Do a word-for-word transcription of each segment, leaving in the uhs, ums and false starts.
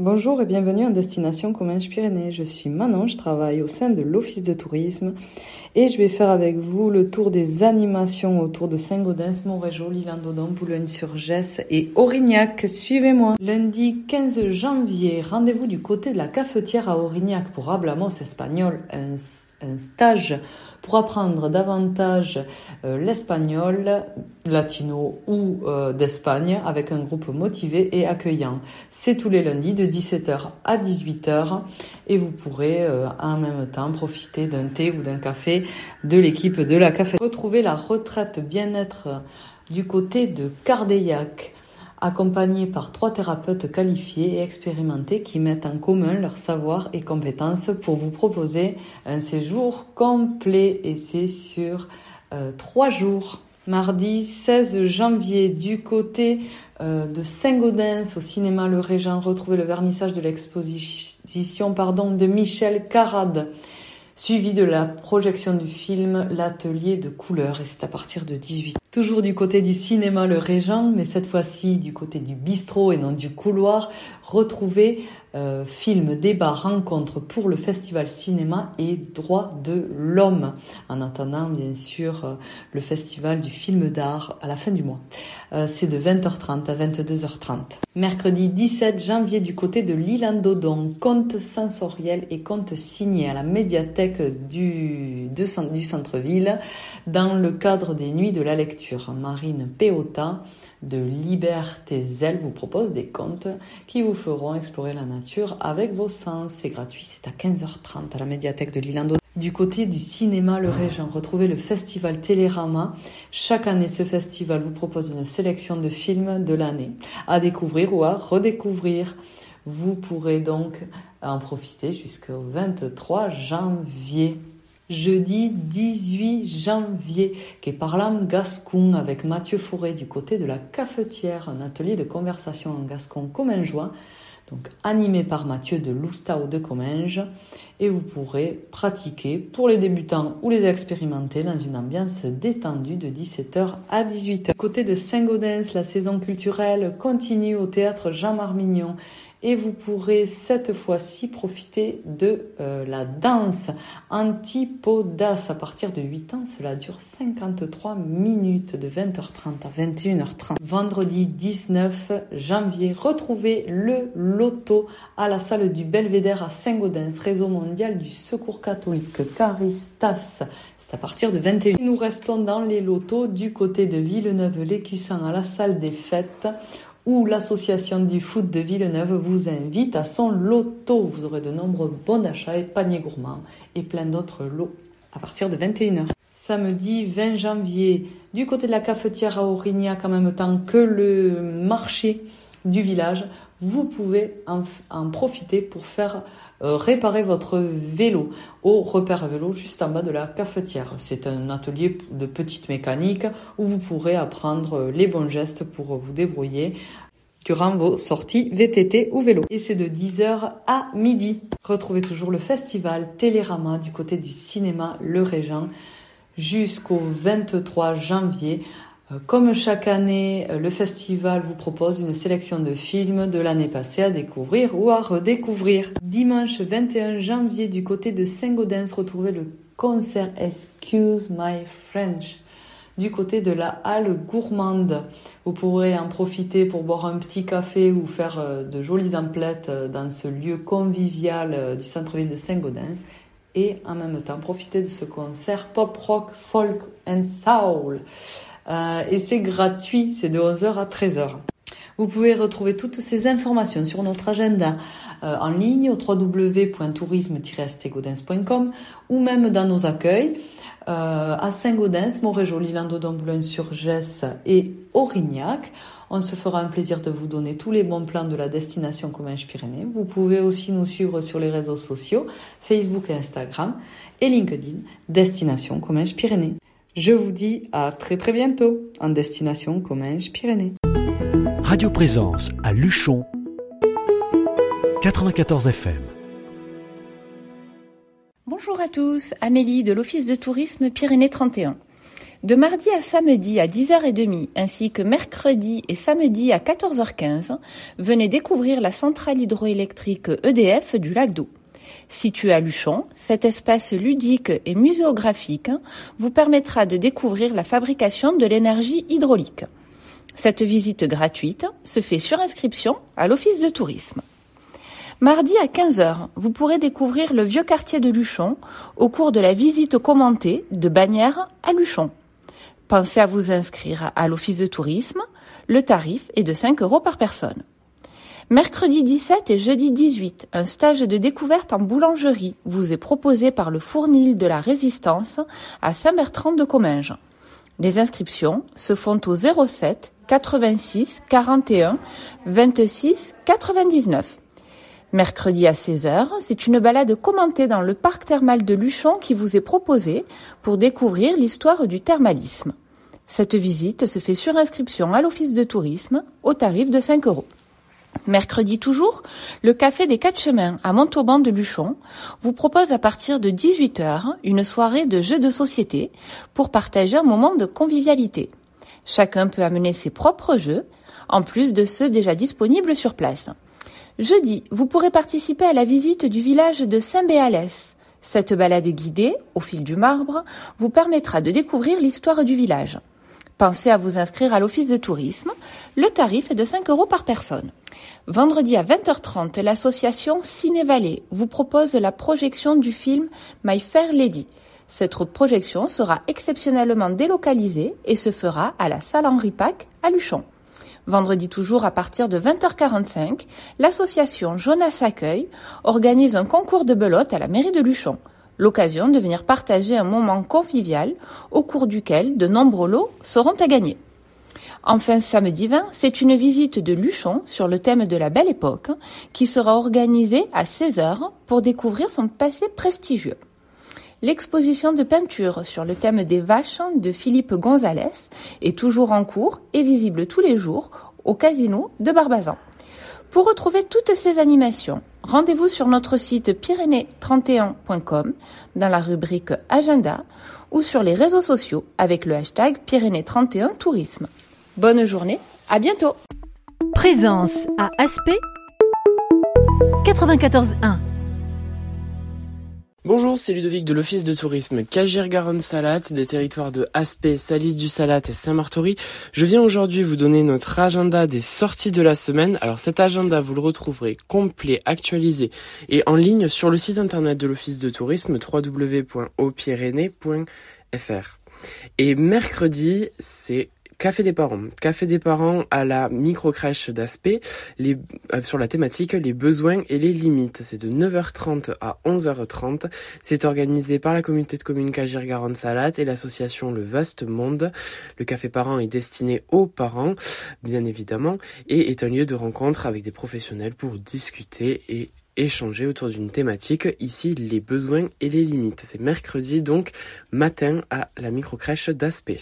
Bonjour et bienvenue en Destination Comminges-Pyrénées. Je suis Manon, je travaille au sein de l'Office de tourisme et je vais faire avec vous le tour des animations autour de Saint-Gaudens, Montrégeau, l'Isle-en-Dodon, Boulogne-sur-Gesse et Aurignac. Suivez-moi. Lundi quinze janvier, rendez-vous du côté de la cafetière à Aurignac pour Hablamos espagnol, un un stage pour apprendre davantage euh, l'espagnol, latino ou euh, d'Espagne avec un groupe motivé et accueillant. C'est tous les lundis de dix-sept heures à dix-huit heures et vous pourrez euh, en même temps profiter d'un thé ou d'un café de l'équipe de la cafetière. Retrouvez la retraite bien-être du côté de Cardeillac, accompagnés par trois thérapeutes qualifiés et expérimentés qui mettent en commun leur savoir et compétences pour vous proposer un séjour complet. Et c'est sur euh, trois jours. Mardi seize janvier, du côté euh, de Saint-Gaudens, au cinéma Le Régent, retrouvez le vernissage de l'exposition pardon, de Michel Carrade, suivi de la projection du film L'Atelier de couleurs, et c'est à partir de dix-huit heures. Toujours du côté du cinéma Le Régent, mais cette fois-ci du côté du bistrot et non du couloir, retrouvez euh, film, débat, rencontre pour le festival cinéma et droits de l'homme. En attendant, bien sûr, euh, le festival du film d'art à la fin du mois. Euh, c'est de vingt heures trente à vingt-deux heures trente. Mercredi dix-sept janvier, du côté de l'Isle-en-Dodon, contes sensoriels et contes signés à la médiathèque du, de, du centre-ville, dans le cadre des Nuits de la lecture. Marine Péota de Liberté-Zelle vous propose des contes qui vous feront explorer la nature avec vos sens. C'est gratuit, c'est à quinze heures trente à la médiathèque de l'Isle-en-Dodon. Du côté du cinéma Le Régent, retrouvez le festival Télérama. Chaque année, ce festival vous propose une sélection de films de l'année à découvrir ou à redécouvrir. Vous pourrez donc en profiter jusqu'au vingt-trois janvier. Jeudi dix-huit janvier, Quai Parlant Gascon avec Mathieu Fauré du côté de la cafetière, un atelier de conversation en gascon commingeois, donc animé par Mathieu de Loustao de Comminges, et vous pourrez pratiquer pour les débutants ou les expérimentés dans une ambiance détendue de dix-sept heures à dix-huit heures. Côté de Saint-Gaudens, la saison culturelle continue au théâtre Jean Marmignon. Et vous pourrez cette fois-ci profiter de euh, la danse Antipodas à partir de huit ans. Cela dure cinquante-trois minutes de vingt heures trente à vingt et une heures trente. Vendredi dix-neuf janvier, retrouvez le loto à la salle du Belvédère à Saint-Gaudens, réseau mondial du secours catholique Caristas. C'est à partir de vingt et une heures. Nous restons dans les lotos du côté de Villeneuve-l'Écusson à la salle des fêtes, où l'association du foot de Villeneuve vous invite à son loto. Vous aurez de nombreux bons d'achat et paniers gourmands et plein d'autres lots à partir de vingt et une heures. Samedi vingt janvier, du côté de la cafetière à Aurignac, en même temps que le marché du village, vous pouvez en, en profiter pour faire euh, réparer votre vélo au repère vélo juste en bas de la cafetière. C'est un atelier de petite mécanique où vous pourrez apprendre les bons gestes pour vous débrouiller durant vos sorties V T T ou vélo. Et c'est de dix heures à midi. Retrouvez toujours le festival Télérama du côté du cinéma Le Régent jusqu'au vingt-trois janvier. Comme chaque année, le festival vous propose une sélection de films de l'année passée à découvrir ou à redécouvrir. Dimanche vingt et un janvier, du côté de Saint-Gaudens, retrouvez le concert Excuse My French du côté de la halle gourmande. Vous pourrez en profiter pour boire un petit café ou faire de jolies emplettes dans ce lieu convivial du centre-ville de Saint-Gaudens et en même temps profiter de ce concert pop rock, folk and soul. Euh, et c'est gratuit, c'est de onze heures à treize heures. Vous pouvez retrouver toutes ces informations sur notre agenda euh, en ligne au w w w point tourisme tiret s t gaudens point com ou même dans nos accueils euh, à Saint-Gaudens, Montrégeau, l'Isle-en-Dodon, Boulogne-sur-Gesse et Aurignac. On se fera un plaisir de vous donner tous les bons plans de la destination Comminges-Pyrénées. Vous pouvez aussi nous suivre sur les réseaux sociaux, Facebook et Instagram, et LinkedIn, Destination Comminges-Pyrénées. Je vous dis à très très bientôt en Destination Comminges-Pyrénées. Radio Présence à Luchon, quatre-vingt-quatorze F M. Bonjour à tous, Amélie de l'Office de tourisme Pyrénées trente et un. De mardi à samedi à dix heures trente ainsi que mercredi et samedi à quatorze heures quinze, venez découvrir la centrale hydroélectrique E D F du lac d'Eau. Située à Luchon, cet espace ludique et muséographique vous permettra de découvrir la fabrication de l'énergie hydraulique. Cette visite gratuite se fait sur inscription à l'Office de tourisme. Mardi à quinze heures, vous pourrez découvrir le vieux quartier de Luchon au cours de la visite commentée de Bagnères à Luchon. Pensez à vous inscrire à l'Office de tourisme. Le tarif est de cinq euros par personne. Mercredi dix-sept et jeudi dix-huit, un stage de découverte en boulangerie vous est proposé par le Fournil de la Résistance à Saint-Bertrand-de-Comminges. Les inscriptions se font au zéro sept quatre-vingt-six quarante et un vingt-six quatre-vingt-dix-neuf. Mercredi à seize heures, c'est une balade commentée dans le parc thermal de Luchon qui vous est proposée pour découvrir l'histoire du thermalisme. Cette visite se fait sur inscription à l'Office de tourisme au tarif de cinq euros. Mercredi toujours, le Café des Quatre Chemins à Montauban de Luchon vous propose à partir de dix-huit heures une soirée de jeux de société pour partager un moment de convivialité. Chacun peut amener ses propres jeux, en plus de ceux déjà disponibles sur place. Jeudi, vous pourrez participer à la visite du village de Saint-Béalès. Cette balade guidée, au fil du marbre, vous permettra de découvrir l'histoire du village. Pensez à vous inscrire à l'Office de tourisme. Le tarif est de cinq euros par personne. Vendredi à vingt heures trente, l'association Ciné-Vallée vous propose la projection du film My Fair Lady. Cette projection sera exceptionnellement délocalisée et se fera à la salle Henri Pack à Luchon. Vendredi toujours à partir de vingt heures quarante-cinq, l'association Jonas Accueil organise un concours de belote à la mairie de Luchon. L'occasion de venir partager un moment convivial au cours duquel de nombreux lots seront à gagner. Enfin, samedi vingt, c'est une visite de Luchon sur le thème de la Belle Époque qui sera organisée à seize heures pour découvrir son passé prestigieux. L'exposition de peinture sur le thème des vaches de Philippe Gonzalez est toujours en cours et visible tous les jours au casino de Barbazan. Pour retrouver toutes ces animations, rendez-vous sur notre site pyrénées trente et un point com dans la rubrique Agenda ou sur les réseaux sociaux avec le hashtag Pyrénées trente et un Tourisme. Bonne journée, à bientôt. Présence à Aspet quatre-vingt-quatorze un. Bonjour, c'est Ludovic de l'Office de tourisme Cagier-Garonne-Salat, des territoires de Aspet, Salis-du-Salat et Saint-Martory. Je viens aujourd'hui vous donner notre agenda des sorties de la semaine. Alors cet agenda, vous le retrouverez complet, actualisé et en ligne sur le site internet de l'Office de tourisme w w w point o pyrénées point f r. Et mercredi, c'est Café des parents. Café des parents à la micro-crèche d'Aspet, les, euh, sur la thématique les besoins et les limites. C'est de neuf heures trente à onze heures trente. C'est organisé par la communauté de communes Cagier-Garonne-Salat et l'association Le Vaste Monde. Le café parents est destiné aux parents, bien évidemment, et est un lieu de rencontre avec des professionnels pour discuter et échanger autour d'une thématique, ici les besoins et les limites. C'est mercredi donc matin à la micro-crèche d'Aspet.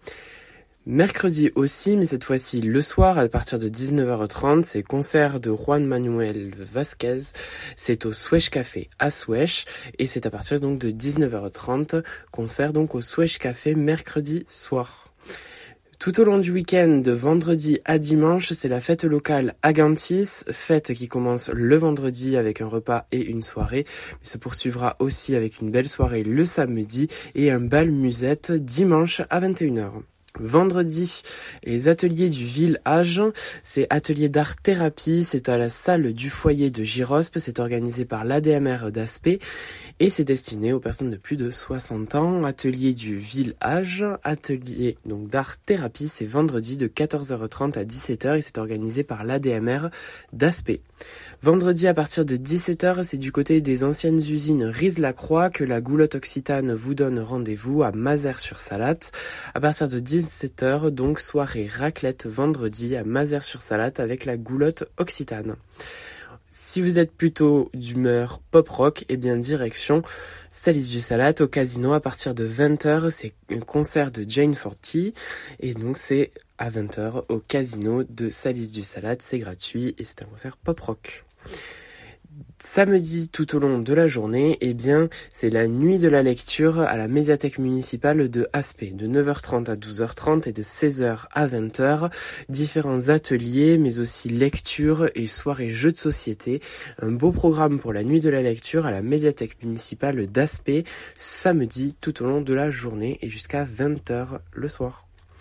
Mercredi aussi, mais cette fois-ci le soir, à partir de dix-neuf heures trente, c'est concert de Juan Manuel Vasquez. C'est au Swesh Café à Swesh et c'est à partir donc de dix-neuf heures trente, concert donc au Swesh Café mercredi soir. Tout au long du week-end, de vendredi à dimanche, c'est la fête locale Agantis, fête qui commence le vendredi avec un repas et une soirée, mais se poursuivra aussi avec une belle soirée le samedi et un bal musette dimanche à vingt et une heures. Vendredi, les ateliers du village, c'est atelier d'art thérapie, c'est à la salle du foyer de Girospe, c'est organisé par l'A D M R d'Aspet et c'est destiné aux personnes de plus de soixante ans. Atelier du village, atelier donc d'art thérapie, c'est vendredi de quatorze heures trente à dix-sept heures et c'est organisé par l'A D M R d'Aspet. Vendredi à partir de dix-sept heures, c'est du côté des anciennes usines Riz-la-Croix que la Goulotte Occitane vous donne rendez-vous à Mazères-sur-Salat. À partir de dix-sept heures, donc soirée raclette vendredi à Mazères-sur-Salat avec la Goulotte Occitane. Si vous êtes plutôt d'humeur pop-rock, eh bien direction Salis-du-Salat au casino à partir de vingt heures. C'est un concert de Jane Forty et donc c'est à vingt heures au casino de Salis-du-Salat. C'est gratuit et c'est un concert pop-rock. Samedi tout au long de la journée, eh bien, c'est la nuit de la lecture à la médiathèque municipale de Aspet, de neuf heures trente à douze heures trente et de seize heures à vingt heures. Différents ateliers, mais aussi lecture et soirées jeux de société. Un beau programme pour la nuit de la lecture à la médiathèque municipale d'Aspet, samedi tout au long de la journée et jusqu'à vingt heures le soir.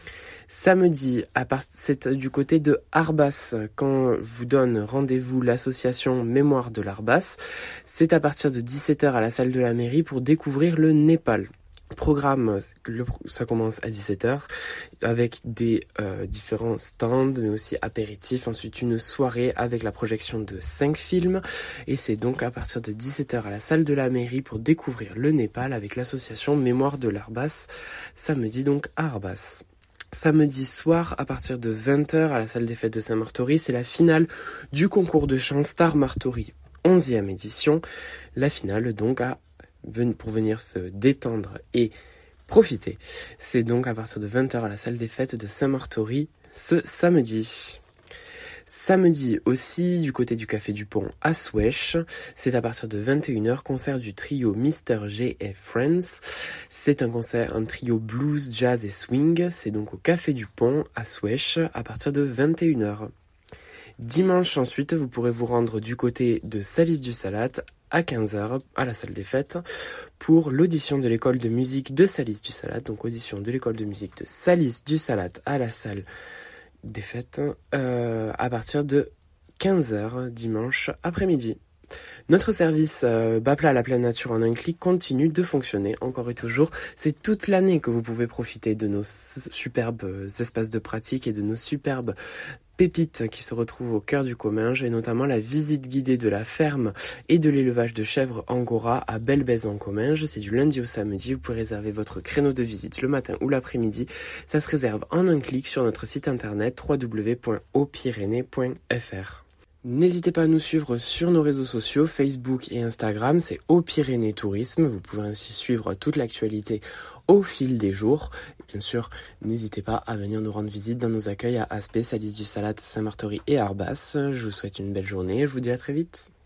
Samedi, à part... c'est du côté de Arbas, quand vous donne rendez-vous l'association Mémoire de l'Arbas. C'est à partir de dix-sept heures à la salle de la mairie pour découvrir le Népal. Programme, ça commence à dix-sept heures avec des euh, différents stands, mais aussi apéritifs. Ensuite, une soirée avec la projection de cinq films. Et c'est donc à partir de dix-sept heures à la salle de la mairie pour découvrir le Népal avec l'association Mémoire de l'Arbas. Samedi donc à Arbas. Samedi soir, à partir de vingt heures, à la salle des fêtes de Saint-Martory, c'est la finale du concours de chant Star Martory, onzième édition. La finale, donc, à, pour venir se détendre et profiter. C'est donc à partir de vingt heures à la salle des fêtes de Saint-Martory, ce samedi. Samedi aussi, du côté du Café du Pont à Souèche, c'est à partir de vingt et une heures, concert du trio mister G et Friends. C'est un concert, un trio blues, jazz et swing. C'est donc au Café du Pont à Souèche à partir de vingt et une heures. Dimanche ensuite, vous pourrez vous rendre du côté de Salis du Salat à quinze heures à la salle des fêtes pour l'audition de l'école de musique de Salis du Salat. Donc audition de l'école de musique de Salis du Salat à la salle des fêtes euh, à partir de quinze heures dimanche après-midi. Notre service euh, Bapla à la pleine nature en un clic continue de fonctionner encore et toujours. C'est toute l'année que vous pouvez profiter de nos superbes espaces de pratique et de nos superbes pépites qui se retrouvent au cœur du Comminges, et notamment la visite guidée de la ferme et de l'élevage de chèvres Angora à Belle-Bèze en Comminges. C'est du lundi au samedi. Vous pouvez réserver votre créneau de visite le matin ou l'après-midi. Ça se réserve en un clic sur notre site internet w w w point haut pyrénées point f r. N'hésitez pas à nous suivre sur nos réseaux sociaux, Facebook et Instagram, c'est Haut Pyrénées Tourisme. Vous pouvez ainsi suivre toute l'actualité au fil des jours. Et bien sûr, n'hésitez pas à venir nous rendre visite dans nos accueils à Aspet, Salis du Salat, Saint-Martory et Arbas. Je vous souhaite une belle journée et je vous dis à très vite.